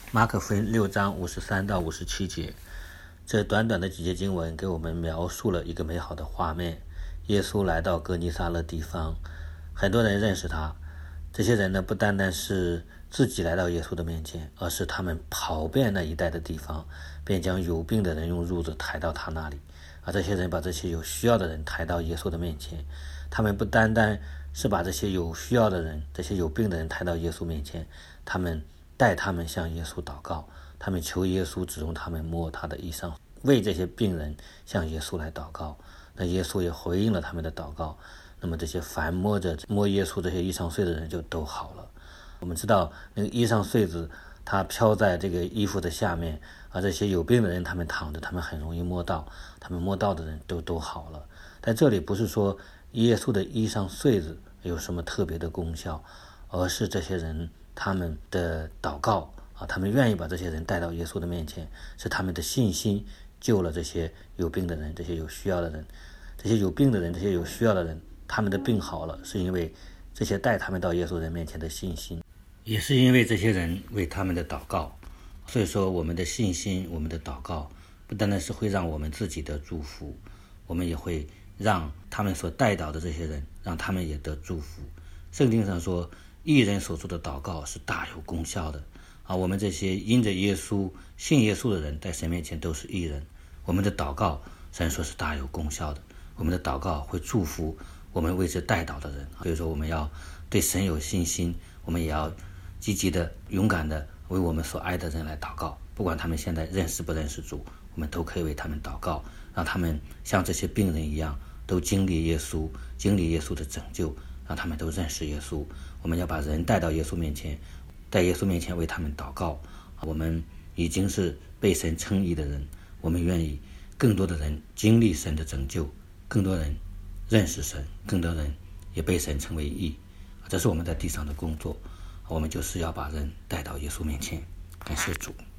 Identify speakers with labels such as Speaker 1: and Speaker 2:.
Speaker 1: 马可福音6章53到57节，这短短的几节经文给我们描述了一个美好的画面。耶稣来到哥尼撒勒地方，很多人认识他。这些人呢，不单单是自己来到耶稣的面前，而是他们跑遍那一带的地方，便将有病的人用褥子抬到他那里。这些人把这些有需要的人抬到耶稣的面前。他们不单单是把这些有需要的人，这些有病的人抬到耶稣面前，他们带他们向耶稣祷告，他们求耶稣只容他们摸他的衣裳，为这些病人向耶稣来祷告。那耶稣也回应了他们的祷告，那么这些凡摸耶稣这些衣裳穗的人就都好了。我们知道那个衣裳穗子它飘在这个衣服的下面，而这些有病的人他们躺着，他们很容易摸到，他们摸到的人都好了。但这里不是说耶稣的衣裳穗子有什么特别的功效，而是这些人他们的祷告他们愿意把这些人带到耶稣的面前，是他们的信心救了这些有病的人，这些有需要的人。这些有病的人，这些有需要的人，他们的病好了，是因为这些带他们到耶稣人面前的信心，也是因为这些人为他们的祷告。所以说我们的信心，我们的祷告不单单是会让我们自己得祝福，我们也会让他们所带到的这些人，让他们也得祝福。圣经上说，义人所做的祷告是大有功效的我们这些因着耶稣信耶稣的人，在神面前都是义人。我们的祷告神说是大有功效的，我们的祷告会祝福我们为之代祷的人。所以说我们要对神有信心，我们也要积极的勇敢的为我们所爱的人来祷告，不管他们现在认识不认识主，我们都可以为他们祷告，让他们像这些病人一样都经历耶稣的拯救，让他们都认识耶稣。我们要把人带到耶稣面前，在耶稣面前为他们祷告。我们已经是被神称义的人，我们愿意更多的人经历神的拯救，更多人认识神，更多人也被神称为义。这是我们在地上的工作，我们就是要把人带到耶稣面前。感谢主。